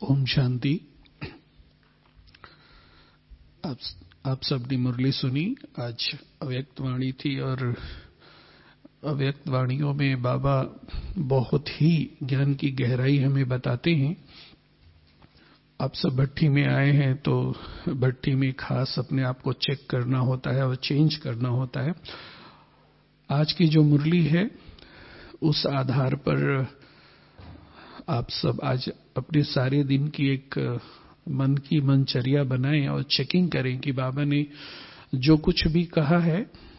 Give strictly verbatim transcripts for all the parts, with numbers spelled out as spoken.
ओम शांति। आप आप सबने मुरली सुनी। आज अव्यक्त वाणी थी और अव्यक्त वाणियों में बाबा बहुत ही ज्ञान की गहराई हमें बताते हैं। आप सब भट्टी में आए हैं तो भट्टी में खास अपने आप को चेक करना होता है और चेंज करना होता है। आज की जो मुरली है उस आधार पर आप सब आज अपने सारे दिन की एक मन की मनचर्या बनाएं और चेकिंग करें कि बाबा ने जो कुछ भी कहा है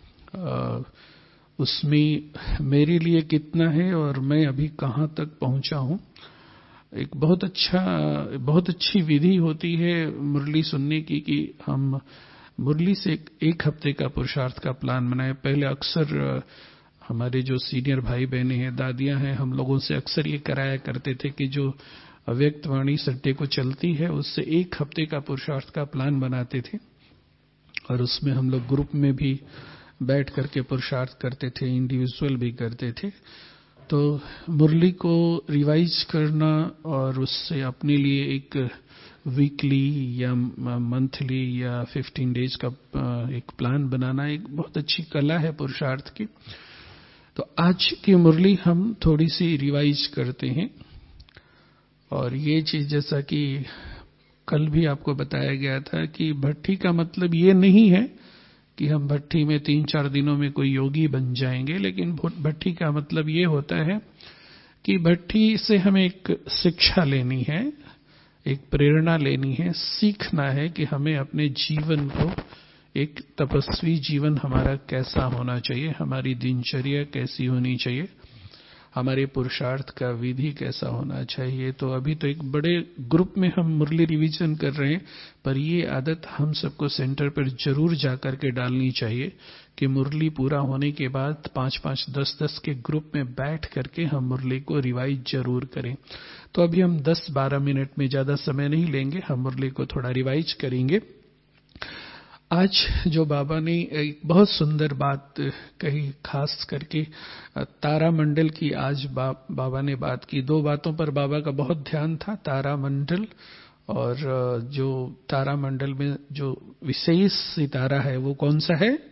उसमें मेरे लिए कितना है और मैं अभी कहाँ तक पहुंचा हूं। एक बहुत अच्छा बहुत अच्छी विधि होती है मुरली सुनने की कि हम मुरली से एक, एक हफ्ते का पुरुषार्थ का प्लान बनाएं। पहले अक्सर हमारे जो सीनियर भाई बहनें हैं, दादियां हैं, हम लोगों से अक्सर ये कराया करते थे कि जो अव्यक्त वाणी संडे को चलती है उससे एक हफ्ते का पुरुषार्थ का प्लान बनाते थे और उसमें हम लोग ग्रुप में भी बैठ करके पुरुषार्थ करते थे, इंडिविजुअल भी करते थे। तो मुरली को रिवाइज करना और उससे अपने लिए एक वीकली या मंथली या फिफ्टीन डेज का एक प्लान बनाना एक बहुत अच्छी कला है पुरुषार्थ की। तो आज की मुरली हम थोड़ी सी रिवाइज करते हैं और ये चीज जैसा कि कल भी आपको बताया गया था कि भट्टी का मतलब ये नहीं है कि हम भट्टी में तीन चार दिनों में कोई योगी बन जाएंगे, लेकिन भट्टी का मतलब ये होता है कि भट्टी से हमें एक शिक्षा लेनी है, एक प्रेरणा लेनी है, सीखना है कि हमें अपने जीवन को एक तपस्वी जीवन हमारा कैसा होना चाहिए, हमारी दिनचर्या कैसी होनी चाहिए, हमारे पुरुषार्थ का विधि कैसा होना चाहिए। तो अभी तो एक बड़े ग्रुप में हम मुरली रिवीजन कर रहे हैं, पर ये आदत हम सबको सेंटर पर जरूर जाकर के डालनी चाहिए कि मुरली पूरा होने के बाद पांच पांच दस दस के ग्रुप में बैठ करके हम मुरली को रिवाइज जरूर करें। तो अभी हम दस बारह मिनट में ज्यादा समय नहीं लेंगे, हम मुरली को थोड़ा रिवाइज करेंगे। आज जो बाबा ने एक बहुत सुंदर बात कही, खास करके तारा मंडल की आज बा, बाबा ने बात की। दो बातों पर बाबा का बहुत ध्यान था, तारा मंडल और जो तारा मंडल में जो विशेष सितारा है वो कौन सा है,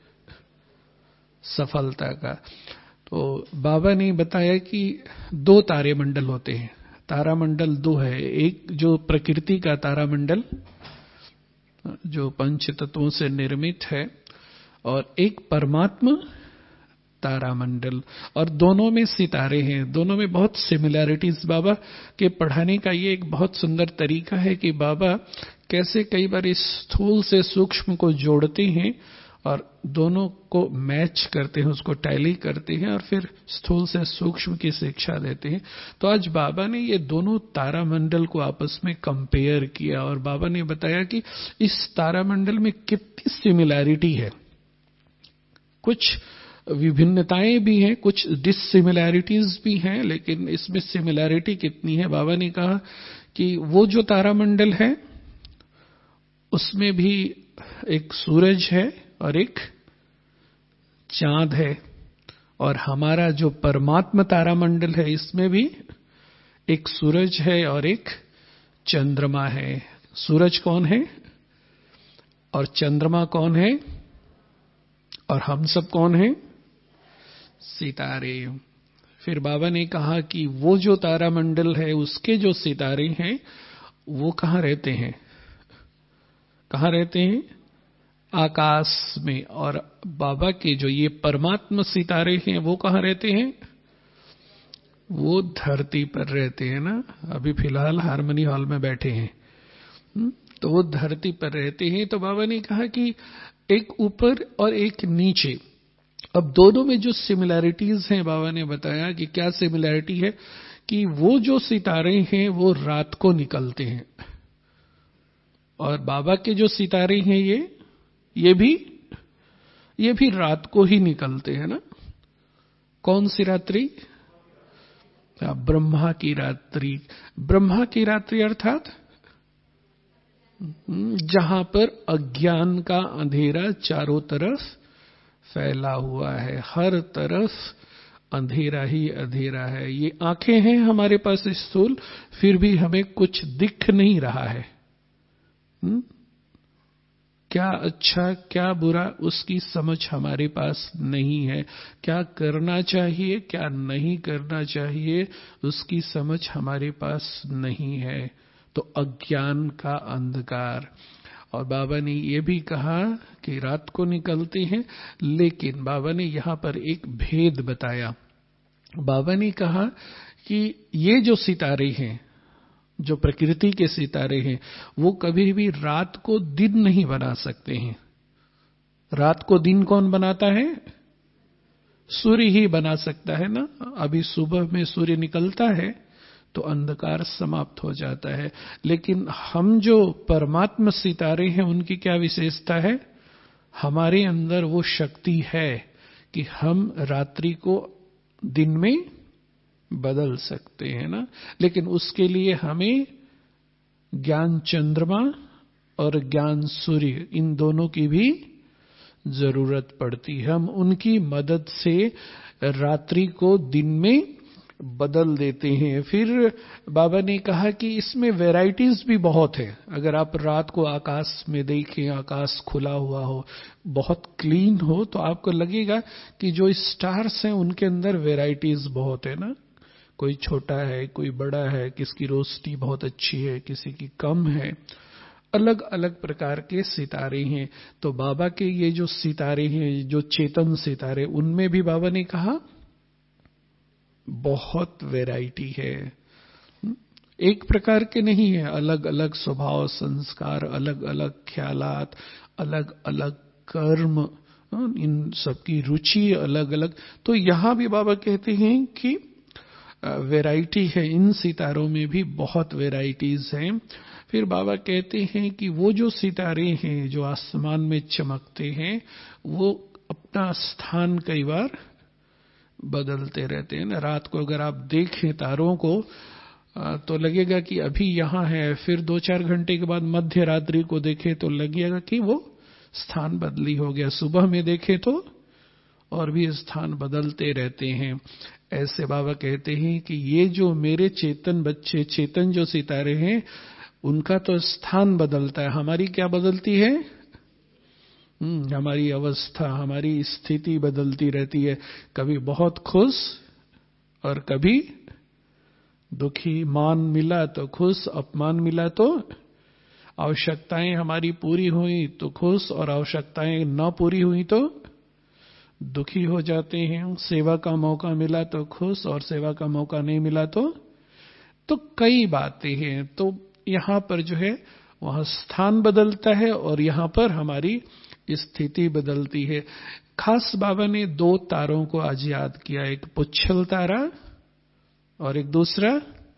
सफलता का। तो बाबा ने बताया कि दो तारे मंडल होते हैं, तारा मंडल दो है, एक जो प्रकृति का तारा मंडल जो पंच तत्वों से निर्मित है और एक परमात्मा तारामंडल, और दोनों में सितारे हैं, दोनों में बहुत सिमिलैरिटीज। बाबा के पढ़ाने का ये एक बहुत सुंदर तरीका है कि बाबा कैसे कई बार इस स्थूल से सूक्ष्म को जोड़ते हैं और दोनों को मैच करते हैं, उसको टैली करते हैं और फिर स्थूल से सूक्ष्म की शिक्षा देते हैं। तो आज बाबा ने ये दोनों तारामंडल को आपस में कंपेयर किया और बाबा ने बताया कि इस तारामंडल में कितनी सिमिलैरिटी है, कुछ विभिन्नताएं भी हैं, कुछ डिससिमिलैरिटीज भी हैं, लेकिन इसमें सिमिलैरिटी कितनी है। बाबा ने कहा कि वो जो तारामंडल है उसमें भी एक सूरज है और एक चांद है, और हमारा जो परमात्मा तारामंडल है इसमें भी एक सूरज है और एक चंद्रमा है। सूरज कौन है और चंद्रमा कौन है और हम सब कौन है, सितारे। फिर बाबा ने कहा कि वो जो तारामंडल है उसके जो सितारे हैं वो कहाँ रहते हैं, कहाँ रहते हैं, आकाश में। और बाबा के जो ये परमात्मा सितारे हैं वो कहाँ रहते हैं, वो धरती पर रहते हैं ना। अभी फिलहाल हारमोनी हॉल में बैठे हैं तो वो धरती पर रहते हैं। तो बाबा ने कहा कि एक ऊपर और एक नीचे। अब दोनों में जो सिमिलैरिटीज हैं बाबा ने बताया कि क्या सिमिलैरिटी है कि वो जो सितारे हैं वो रात को निकलते हैं और बाबा के जो सितारे हैं ये ये भी ये भी रात को ही निकलते हैं ना। कौन सी रात्रि, ब्रह्मा की रात्रि। ब्रह्मा की रात्रि अर्थात जहां पर अज्ञान का अंधेरा चारों तरफ फैला हुआ है, हर तरफ अंधेरा ही अंधेरा है। ये आंखें हैं हमारे पास स्थूल, फिर भी हमें कुछ दिख नहीं रहा है। हुँ? क्या अच्छा क्या बुरा उसकी समझ हमारे पास नहीं है। क्या करना चाहिए क्या नहीं करना चाहिए उसकी समझ हमारे पास नहीं है। तो अज्ञान का अंधकार। और बाबा ने ये भी कहा कि रात को निकलते हैं, लेकिन बाबा ने यहां पर एक भेद बताया। बाबा ने कहा कि ये जो सितारे हैं, जो प्रकृति के सितारे हैं, वो कभी भी रात को दिन नहीं बना सकते हैं। रात को दिन कौन बनाता है? सूर्य ही बना सकता है ना। अभी सुबह में सूर्य निकलता है तो अंधकार समाप्त हो जाता है। लेकिन हम जो परमात्मा सितारे हैं उनकी क्या विशेषता है? हमारे अंदर वो शक्ति है कि हम रात्रि को दिन में बदल सकते हैं ना। लेकिन उसके लिए हमें ज्ञान चंद्रमा और ज्ञान सूर्य, इन दोनों की भी जरूरत पड़ती है। हम उनकी मदद से रात्रि को दिन में बदल देते हैं। फिर बाबा ने कहा कि इसमें वैरायटीज भी बहुत है। अगर आप रात को आकाश में देखें, आकाश खुला हुआ हो, बहुत क्लीन हो, तो आपको लगेगा कि जो स्टार्स हैं उनके अंदर वैरायटीज बहुत है ना। कोई छोटा है, कोई बड़ा है, किसकी रोशनी बहुत अच्छी है, किसी की कम है। अलग अलग प्रकार के सितारे हैं। तो बाबा के ये जो सितारे हैं, जो चेतन सितारे, उनमें भी बाबा ने कहा बहुत वैरायटी है। एक प्रकार के नहीं है, अलग अलग स्वभाव, संस्कार, अलग अलग ख्यालात, अलग अलग कर्म, इन सबकी रुचि अलग अलग। तो यहां भी बाबा कहते हैं कि वैरायटी है, इन सितारों में भी बहुत वैरायटीज हैं। फिर बाबा कहते हैं कि वो जो सितारे हैं जो आसमान में चमकते हैं, वो अपना स्थान कई बार बदलते रहते हैं ना। रात को अगर आप देखें तारों को तो लगेगा कि अभी यहां है, फिर दो चार घंटे के बाद मध्य रात्रि को देखें तो लगेगा कि वो स्थान बदली हो गया। सुबह में देखें तो और भी स्थान बदलते रहते हैं। ऐसे बाबा कहते हैं कि ये जो मेरे चेतन बच्चे, चेतन जो सितारे हैं, उनका तो स्थान बदलता है, हमारी क्या बदलती है? हम्म हमारी अवस्था, हमारी स्थिति बदलती रहती है। कभी बहुत खुश और कभी दुखी। मान मिला तो खुश, अपमान मिला तो, आवश्यकताएं हमारी पूरी हुई तो खुश और आवश्यकताएं न पूरी हुई तो दुखी हो जाते हैं। सेवा का मौका मिला तो खुश और सेवा का मौका नहीं मिला तो तो कई बातें हैं। तो यहां पर जो है वहां स्थान बदलता है और यहां पर हमारी स्थिति बदलती है। खास बाबा ने दो तारों को आज याद किया, एक पुच्छल तारा और एक दूसरा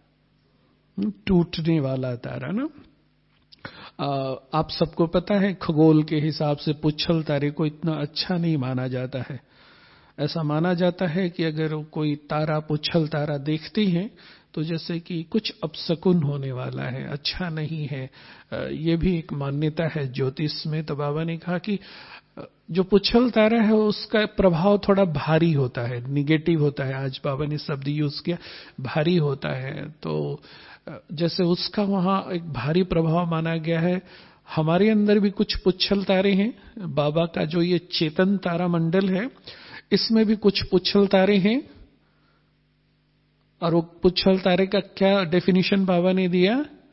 टूटने वाला तारा ना। आ, आप सबको पता है खगोल के हिसाब से पुच्छल तारे को इतना अच्छा नहीं माना जाता है। ऐसा माना जाता है कि अगर कोई तारा, पुच्छल तारा देखते हैं तो जैसे कि कुछ अपशकुन होने वाला है, अच्छा नहीं है। ये भी एक मान्यता है ज्योतिष में। तो बाबा ने कहा कि जो पुच्छल तारा है उसका प्रभाव थोड़ा भारी होता है, निगेटिव होता है। आज बाबा ने शब्द यूज किया, भारी होता है। तो जैसे उसका वहां एक भारी प्रभाव माना गया है। हमारे अंदर भी कुछ पुच्छल तारे हैं। बाबा का जो ये चेतन तारा मंडल है, इसमें भी कुछ पुच्छल तारे हैं। और वो पुच्छल तारे का क्या डेफिनेशन बाबा ने दिया?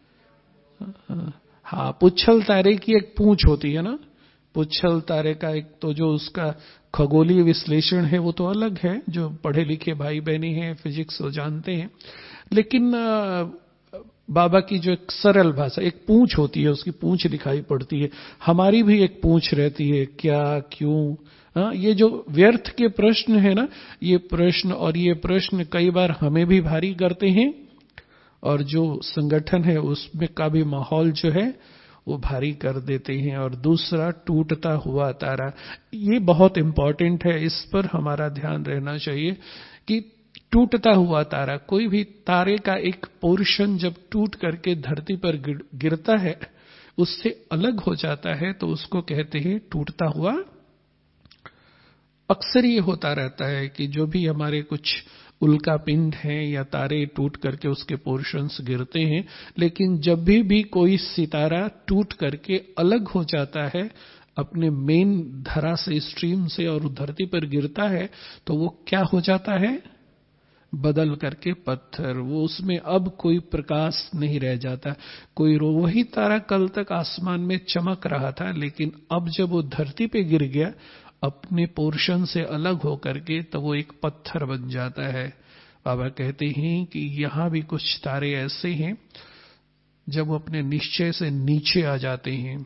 हाँ, पुच्छल तारे की एक पूंछ होती है ना। पुच्छल तारे का एक तो जो उसका खगोलीय विश्लेषण है वो तो अलग है, जो पढ़े लिखे भाई बहनी हैं, फिजिक्स वो जानते हैं। लेकिन बाबा की जो एक सरल भाषा, एक पूंछ होती है, उसकी पूंछ दिखाई पड़ती है। हमारी भी एक पूंछ रहती है, क्या, क्यों। हाँ, ये जो व्यर्थ के प्रश्न है ना, ये प्रश्न और ये प्रश्न कई बार हमें भी भारी करते हैं और जो संगठन है उसमें का भी माहौल जो है वो भारी कर देते हैं। और दूसरा टूटता हुआ तारा, ये बहुत इंपॉर्टेंट है, इस पर हमारा ध्यान रहना चाहिए कि टूटता हुआ तारा, कोई भी तारे का एक पोर्शन जब टूट करके धरती पर गिरता है, उससे अलग हो जाता है, तो उसको कहते हैं टूटता हुआ अक्सर ये होता रहता है कि जो भी हमारे कुछ उल्का पिंड हैं या तारे टूट करके उसके पोर्शंस गिरते हैं, लेकिन जब भी भी कोई सितारा टूट करके अलग हो जाता है अपने मेन धरा से, स्ट्रीम से, और धरती पर गिरता है, तो वो क्या हो जाता है? बदल करके पत्थर। वो उसमें अब कोई प्रकाश नहीं रह जाता। कोई रो वही तारा कल तक आसमान में चमक रहा था, लेकिन अब जब वो धरती पे गिर गया अपने पोर्शन से अलग होकर के, तो वो एक पत्थर बन जाता है। बाबा कहते हैं कि यहां भी कुछ तारे ऐसे हैं जब वो अपने निश्चय से नीचे आ जाते हैं,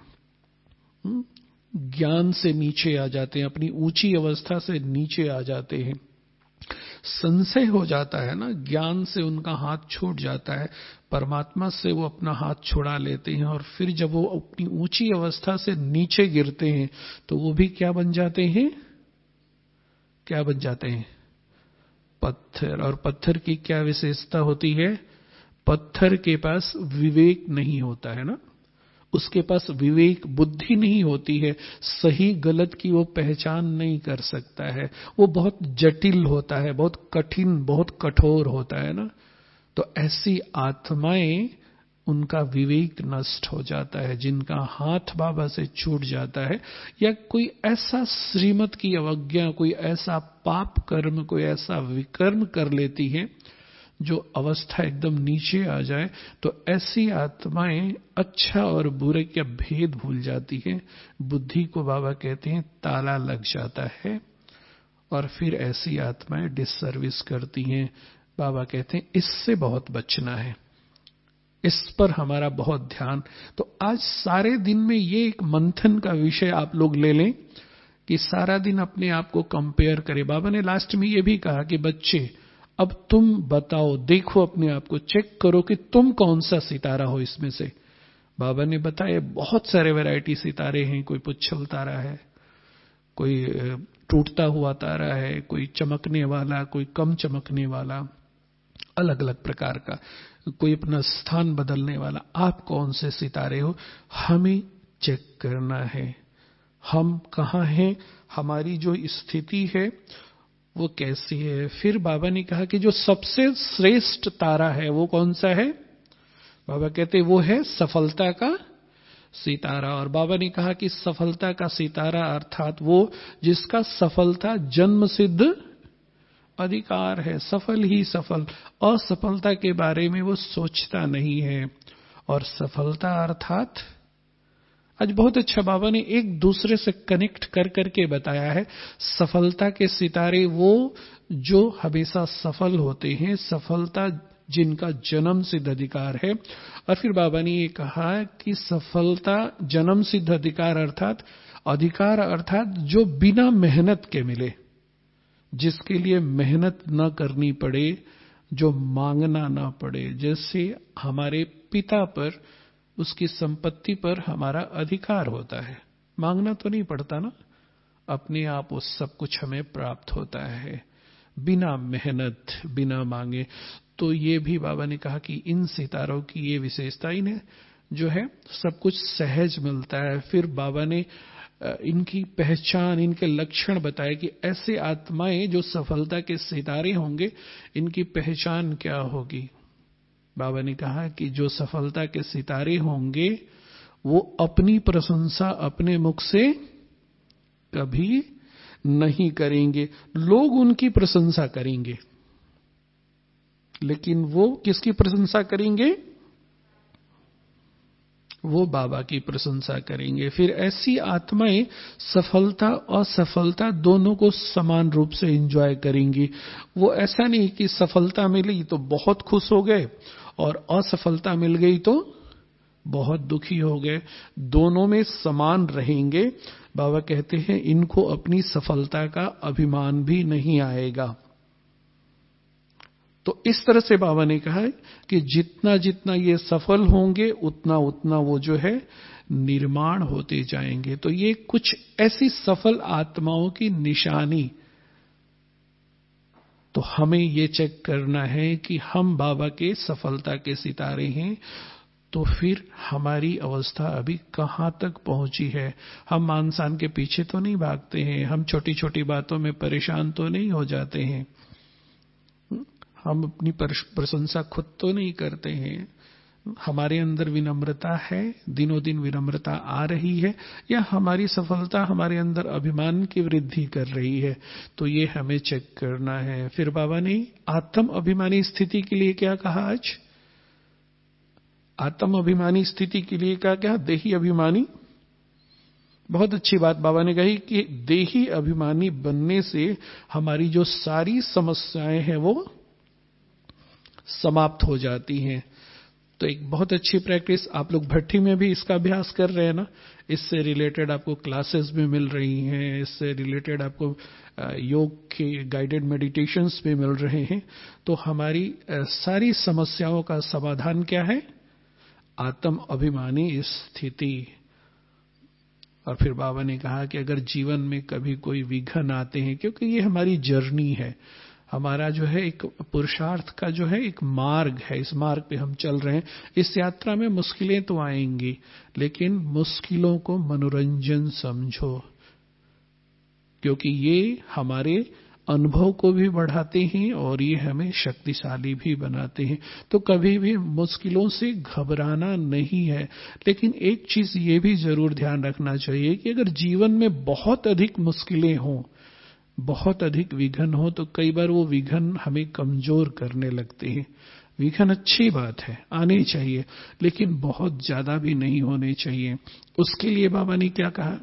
ज्ञान से नीचे आ जाते हैं, अपनी ऊंची अवस्था से नीचे आ जाते हैं, संशय हो जाता है ना, ज्ञान से उनका हाथ छूट जाता है, परमात्मा से वो अपना हाथ छुड़ा लेते हैं, और फिर जब वो अपनी ऊंची अवस्था से नीचे गिरते हैं तो वो भी क्या बन जाते हैं? क्या बन जाते हैं? पत्थर। और पत्थर की क्या विशेषता होती है? पत्थर के पास विवेक नहीं होता है ना, उसके पास विवेक बुद्धि नहीं होती है, सही गलत की वो पहचान नहीं कर सकता है, वो बहुत जटिल होता है, बहुत कठिन, बहुत कठोर होता है ना। तो ऐसी आत्माएं, उनका विवेक नष्ट हो जाता है, जिनका हाथ बाबा से छूट जाता है, या कोई ऐसा श्रीमत की अवज्ञा, कोई ऐसा पाप कर्म, कोई ऐसा विकर्म कर लेती है जो अवस्था एकदम नीचे आ जाए, तो ऐसी आत्माएं अच्छा और बुरे का भेद भूल जाती है। बुद्धि को बाबा कहते हैं ताला लग जाता है, और फिर ऐसी आत्माएं डिससर्विस करती हैं। बाबा कहते हैं इससे बहुत बचना है, इस पर हमारा बहुत ध्यान। तो आज सारे दिन में ये एक मंथन का विषय आप लोग ले लें कि सारा दिन अपने आप को कंपेयर करें। बाबा ने लास्ट में ये भी कहा कि बच्चे अब तुम बताओ, देखो अपने आप को, चेक करो कि तुम कौन सा सितारा हो इसमें से। बाबा ने बताया बहुत सारे वैरायटी सितारे हैं, कोई पुच्छल तारा है, कोई टूटता हुआ तारा है, कोई चमकने वाला, कोई कम चमकने वाला, अलग अलग प्रकार का, कोई अपना स्थान बदलने वाला। आप कौन से सितारे हो? हमें चेक करना है हम कहाँ हैं, हमारी जो स्थिति है वो कैसी है। फिर बाबा ने कहा कि जो सबसे श्रेष्ठ तारा है वो कौन सा है? बाबा कहते वो है सफलता का सितारा। और बाबा ने कहा कि सफलता का सितारा अर्थात वो जिसका सफलता जन्म सिद्ध अधिकार है, सफल ही सफल, असफलता के बारे में वो सोचता नहीं है। और सफलता अर्थात आज बहुत अच्छा बाबा ने एक दूसरे से कनेक्ट कर करके बताया है। सफलता के सितारे वो जो हमेशा सफल होते हैं, सफलता जिनका जन्म सिद्ध अधिकार है। और फिर बाबा ने ये कहा कि सफलता जन्म सिद्ध अधिकार अर्थात अधिकार अर्थात जो बिना मेहनत के मिले, जिसके लिए मेहनत न करनी पड़े, जो मांगना ना पड़े। जैसे हमारे पिता पर, उसकी संपत्ति पर हमारा अधिकार होता है, मांगना तो नहीं पड़ता ना, अपने आप वो सब कुछ हमें प्राप्त होता है बिना मेहनत, बिना मांगे। तो ये भी बाबा ने कहा कि इन सितारों की ये विशेषता, इन्हें जो है सब कुछ सहज मिलता है। फिर बाबा ने इनकी पहचान, इनके लक्षण बताए कि ऐसे आत्माएं जो सफलता के सितारे होंगे, इनकी पहचान क्या होगी। बाबा ने कहा कि जो सफलता के सितारे होंगे वो अपनी प्रशंसा अपने मुख से कभी नहीं करेंगे। लोग उनकी प्रशंसा करेंगे, लेकिन वो किसकी प्रशंसा करेंगे? वो बाबा की प्रशंसा करेंगे। फिर ऐसी आत्माएं सफलता और असफलता दोनों को समान रूप से एंजॉय करेंगी। वो ऐसा नहीं कि सफलता मिली तो बहुत खुश हो गए और असफलता मिल गई तो बहुत दुखी हो गए, दोनों में समान रहेंगे। बाबा कहते हैं इनको अपनी सफलता का अभिमान भी नहीं आएगा। तो इस तरह से बाबा ने कहा कि जितना जितना ये सफल होंगे उतना उतना वो जो है निर्माण होते जाएंगे। तो ये कुछ ऐसी सफल आत्माओं की निशानी। तो हमें ये चेक करना है कि हम बाबा के सफलता के सितारे हैं। तो फिर हमारी अवस्था अभी कहाँ तक पहुंची है। हम मानसान के पीछे तो नहीं भागते हैं, हम छोटी छोटी बातों में परेशान तो नहीं हो जाते हैं, हम अपनी प्रशंसा खुद तो नहीं करते हैं। हमारे अंदर विनम्रता है, दिनों दिन विनम्रता आ रही है, या हमारी सफलता हमारे अंदर अभिमान की वृद्धि कर रही है। तो ये हमें चेक करना है। फिर बाबा ने आत्म अभिमानी स्थिति के लिए क्या कहा आज? आत्म अभिमानी स्थिति के लिए क्या क्या? देही अभिमानी। बहुत अच्छी बात बाबा ने कही कि देही अभिमानी बनने से हमारी जो सारी समस्याएं हैं वो समाप्त हो जाती हैं। तो एक बहुत अच्छी प्रैक्टिस, आप लोग भट्टी में भी इसका अभ्यास कर रहे हैं ना, इससे रिलेटेड आपको क्लासेस भी मिल रही हैं, इससे रिलेटेड आपको योग के गाइडेड मेडिटेशंस भी मिल रहे हैं। तो हमारी सारी समस्याओं का समाधान क्या है? आत्म अभिमानी स्थिति। और फिर बाबा ने कहा कि अगर जीवन में कभी कोई विघ्न आते हैं, क्योंकि ये हमारी जर्नी है, हमारा जो है एक पुरुषार्थ का जो है एक मार्ग है, इस मार्ग पे हम चल रहे हैं। इस यात्रा में मुश्किलें तो आएंगी, लेकिन मुश्किलों को मनोरंजन समझो, क्योंकि ये हमारे अनुभव को भी बढ़ाते हैं और ये हमें शक्तिशाली भी बनाते हैं। तो कभी भी मुश्किलों से घबराना नहीं है। लेकिन एक चीज ये भी जरूर ध्यान रखना चाहिए कि अगर जीवन में बहुत अधिक मुश्किलें हों, बहुत अधिक विघ्न हो, तो कई बार वो विघ्न हमें कमजोर करने लगते हैं। विघ्न अच्छी बात है, आने चाहिए, लेकिन बहुत ज्यादा भी नहीं होने चाहिए। उसके लिए बाबा ने क्या कहा?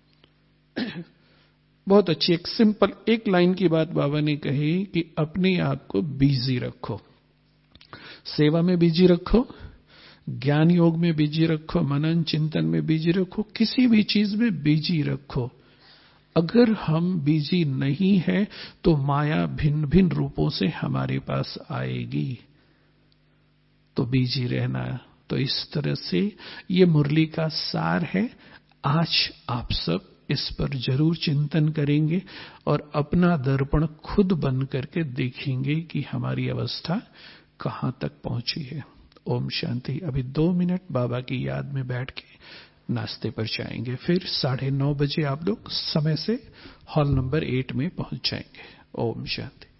बहुत अच्छी एक सिंपल एक लाइन की बात बाबा ने कही कि अपने आप को बिजी रखो, सेवा में बिजी रखो, ज्ञान योग में बिजी रखो, मनन चिंतन में बिजी रखो, किसी भी चीज में बिजी रखो। अगर हम बिजी नहीं है तो माया भिन्न भिन्न रूपों से हमारे पास आएगी। तो बिजी रहना। तो इस तरह से ये मुरली का सार है। आज आप सब इस पर जरूर चिंतन करेंगे और अपना दर्पण खुद बन करके देखेंगे कि हमारी अवस्था कहां तक पहुंची है। ओम शांति। अभी दो मिनट बाबा की याद में बैठ के नाश्ते पर जाएंगे, फिर साढ़े नौ बजे आप लोग समय से हॉल नंबर एट में पहुंच जाएंगे। ओम शांति।